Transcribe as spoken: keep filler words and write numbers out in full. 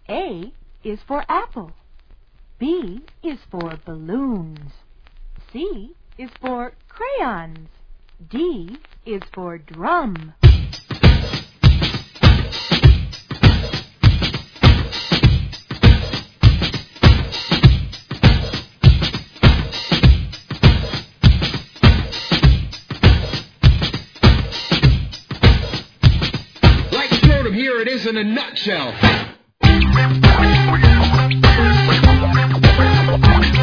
A is for apple. B is for balloons. C is for crayons. D is for drum. Here it is in a nutshell.